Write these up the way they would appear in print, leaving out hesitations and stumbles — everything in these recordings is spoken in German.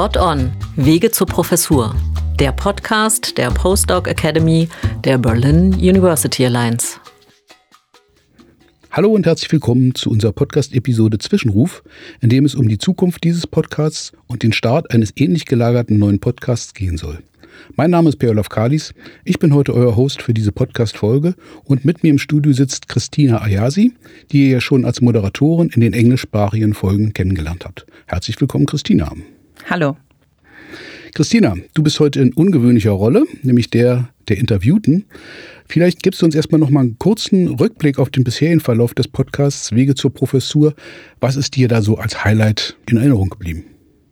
Spot On – Wege zur Professur. Der Podcast der Postdoc Academy der Berlin University Alliance. Hallo und herzlich willkommen zu unserer Podcast-Episode Zwischenruf, in dem es um die Zukunft dieses Podcasts und den Start eines ähnlich gelagerten neuen Podcasts gehen soll. Mein Name ist Per-Olaf Kalis, ich bin heute euer Host für diese Podcast-Folge und mit mir im Studio sitzt Christina Ayasi, die ihr ja schon als Moderatorin in den englischsprachigen Folgen kennengelernt habt. Herzlich willkommen, Christina. Hallo. Christina, du bist heute in ungewöhnlicher Rolle, nämlich der Interviewten. Vielleicht gibst du uns erstmal noch mal einen kurzen Rückblick auf den bisherigen Verlauf des Podcasts Wege zur Professur. Was ist dir da so als Highlight in Erinnerung geblieben?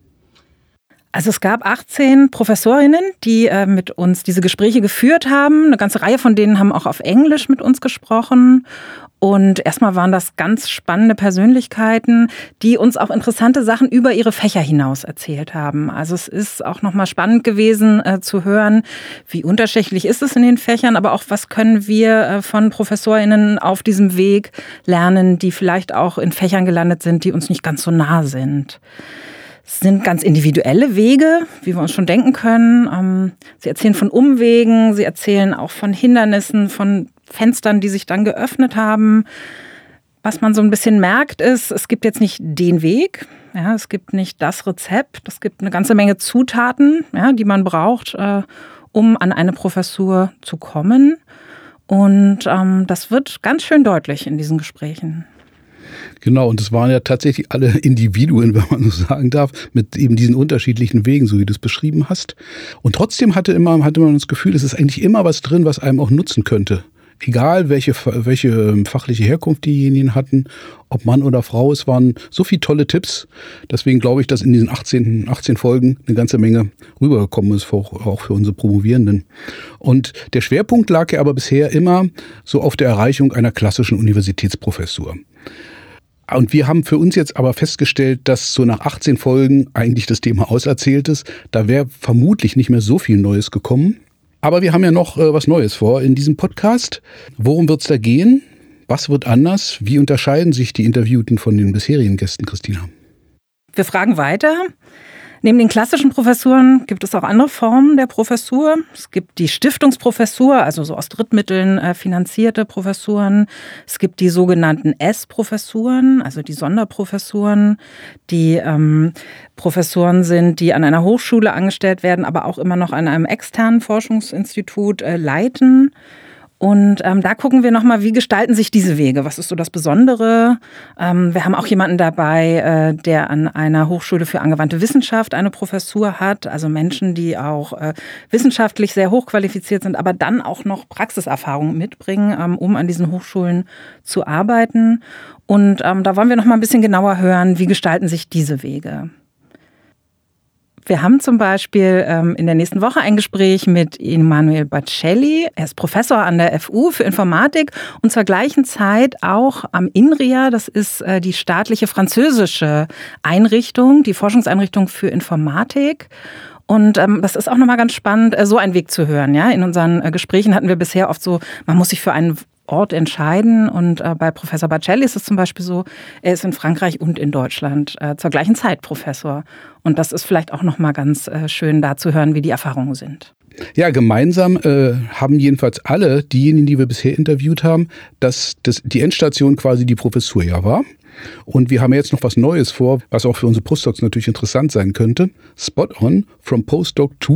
Also es gab 18 Professorinnen, die mit uns diese Gespräche geführt haben. Eine ganze Reihe von denen haben auch auf Englisch mit uns gesprochen. Und erstmal waren das ganz spannende Persönlichkeiten, die uns auch interessante Sachen über ihre Fächer hinaus erzählt haben. Also es ist auch nochmal spannend gewesen zu hören, wie unterschiedlich ist es in den Fächern, aber auch was können wir von ProfessorInnen auf diesem Weg lernen, die vielleicht auch in Fächern gelandet sind, die uns nicht ganz so nah sind. Es sind ganz individuelle Wege, wie wir uns schon denken können. Sie erzählen von Umwegen, sie erzählen auch von Hindernissen, von Fenstern, die sich dann geöffnet haben. Was man so ein bisschen merkt ist, es gibt jetzt nicht den Weg, ja, es gibt nicht das Rezept, es gibt eine ganze Menge Zutaten, ja, die man braucht, um an eine Professur zu kommen. Und das wird ganz schön deutlich in diesen Gesprächen. Genau, und es waren ja tatsächlich alle Individuen, wenn man so sagen darf, mit eben diesen unterschiedlichen Wegen, so wie du es beschrieben hast. Und trotzdem hatte man das Gefühl, es ist eigentlich immer was drin, was einem auch nutzen könnte. Egal, welche fachliche Herkunft diejenigen hatten, ob Mann oder Frau, es waren so viele tolle Tipps. Deswegen glaube ich, dass in diesen 18 Folgen eine ganze Menge rübergekommen ist, auch für unsere Promovierenden. Und der Schwerpunkt lag ja aber bisher immer so auf der Erreichung einer klassischen Universitätsprofessur. Und wir haben für uns jetzt aber festgestellt, dass so nach 18 Folgen eigentlich das Thema auserzählt ist. Da wäre vermutlich nicht mehr so viel Neues gekommen. Aber wir haben ja noch was Neues vor in diesem Podcast. Worum wird es da gehen? Was wird anders? Wie unterscheiden sich die Interviewten von den bisherigen Gästen, Christina? Wir fragen weiter. Neben den klassischen Professuren gibt es auch andere Formen der Professur. Es gibt die Stiftungsprofessur, also so aus Drittmitteln finanzierte Professuren. Es gibt die sogenannten S-Professuren, also die Sonderprofessuren, die Professoren sind, die an einer Hochschule angestellt werden, aber auch immer noch an einem externen Forschungsinstitut leiten. Und da gucken wir nochmal, wie gestalten sich diese Wege? Was ist so das Besondere? Wir haben auch jemanden dabei, der an einer Hochschule für angewandte Wissenschaft eine Professur hat. Also Menschen, die auch wissenschaftlich sehr hochqualifiziert sind, aber dann auch noch Praxiserfahrung mitbringen, um an diesen Hochschulen zu arbeiten. Und da wollen wir nochmal ein bisschen genauer hören, wie gestalten sich diese Wege? Wir haben zum Beispiel in der nächsten Woche ein Gespräch mit Emanuele Baccelli. Er ist Professor an der FU für Informatik und zur gleichen Zeit auch am INRIA. Das ist die staatliche französische Einrichtung, die Forschungseinrichtung für Informatik. Und das ist auch nochmal ganz spannend, so einen Weg zu hören. Ja? In unseren Gesprächen hatten wir bisher oft so, man muss sich für einen Ort entscheiden. Und bei Professor Baccelli ist es zum Beispiel so, er ist in Frankreich und in Deutschland zur gleichen Zeit Professor. Und das ist vielleicht auch nochmal ganz schön da zu hören, wie die Erfahrungen sind. Ja, gemeinsam haben jedenfalls alle diejenigen, die wir bisher interviewt haben, dass die Endstation quasi die Professur ja war. Und wir haben jetzt noch was Neues vor, was auch für unsere Postdocs natürlich interessant sein könnte. Spot on from postdoc to ...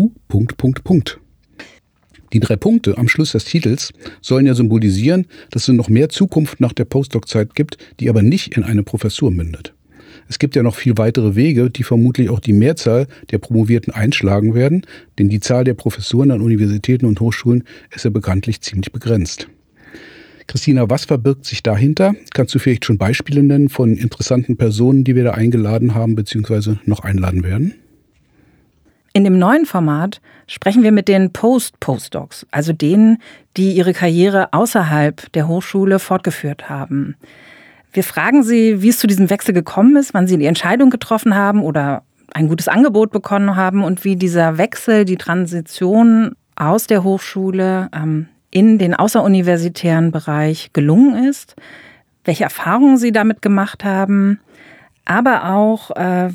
Die 3 Punkte am Schluss des Titels sollen ja symbolisieren, dass es noch mehr Zukunft nach der Postdoc-Zeit gibt, die aber nicht in eine Professur mündet. Es gibt ja noch viel weitere Wege, die vermutlich auch die Mehrzahl der Promovierten einschlagen werden, denn die Zahl der Professuren an Universitäten und Hochschulen ist ja bekanntlich ziemlich begrenzt. Christina, was verbirgt sich dahinter? Kannst du vielleicht schon Beispiele nennen von interessanten Personen, die wir da eingeladen haben bzw. noch einladen werden? In dem neuen Format sprechen wir mit den Postdocs, also denen, die ihre Karriere außerhalb der Hochschule fortgeführt haben. Wir fragen sie, wie es zu diesem Wechsel gekommen ist, wann sie die Entscheidung getroffen haben oder ein gutes Angebot bekommen haben und wie dieser Wechsel, die Transition aus der Hochschule in den außeruniversitären Bereich gelungen ist, welche Erfahrungen sie damit gemacht haben, aber auch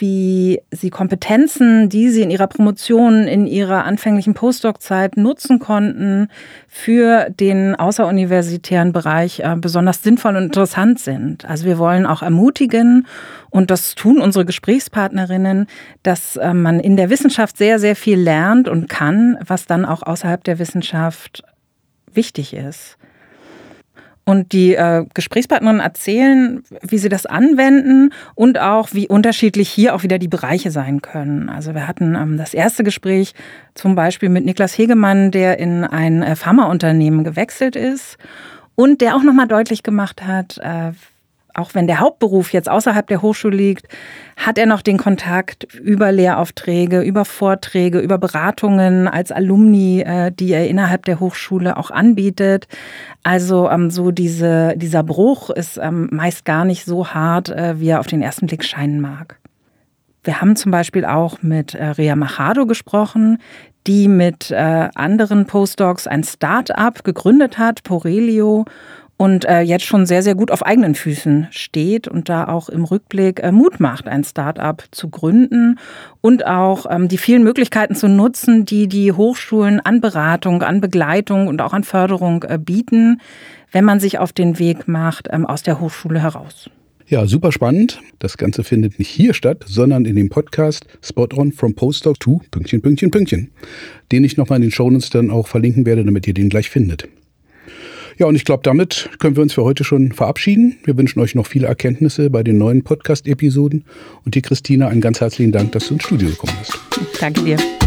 wie sie Kompetenzen, die sie in ihrer Promotion, in ihrer anfänglichen Postdoc-Zeit nutzen konnten, für den außeruniversitären Bereich besonders sinnvoll und interessant sind. Also wir wollen auch ermutigen, und das tun unsere Gesprächspartnerinnen, dass man in der Wissenschaft sehr, sehr viel lernt und kann, was dann auch außerhalb der Wissenschaft wichtig ist. Und die Gesprächspartnerinnen erzählen, wie sie das anwenden und auch, wie unterschiedlich hier auch wieder die Bereiche sein können. Also wir hatten das erste Gespräch zum Beispiel mit Niklas Hegemann, der in ein Pharmaunternehmen gewechselt ist und der auch nochmal deutlich gemacht hat, auch wenn der Hauptberuf jetzt außerhalb der Hochschule liegt, hat er noch den Kontakt über Lehraufträge, über Vorträge, über Beratungen als Alumni, die er innerhalb der Hochschule auch anbietet. Also so dieser Bruch ist meist gar nicht so hart, wie er auf den ersten Blick scheinen mag. Wir haben zum Beispiel auch mit Rea Machado gesprochen, die mit anderen Postdocs ein Start-up gegründet hat, Porelio, und jetzt schon sehr, sehr gut auf eigenen Füßen steht und da auch im Rückblick Mut macht, ein Start-up zu gründen und auch die vielen Möglichkeiten zu nutzen, die die Hochschulen an Beratung, an Begleitung und auch an Förderung bieten, wenn man sich auf den Weg macht aus der Hochschule heraus. Ja, super spannend. Das Ganze findet nicht hier statt, sondern in dem Podcast Spot On from Postdoc to ... den ich nochmal in den Shownotes dann auch verlinken werde, damit ihr den gleich findet. Ja, und ich glaube, damit können wir uns für heute schon verabschieden. Wir wünschen euch noch viele Erkenntnisse bei den neuen Podcast-Episoden. Und dir, Christina, einen ganz herzlichen Dank, dass du ins Studio gekommen bist. Danke dir.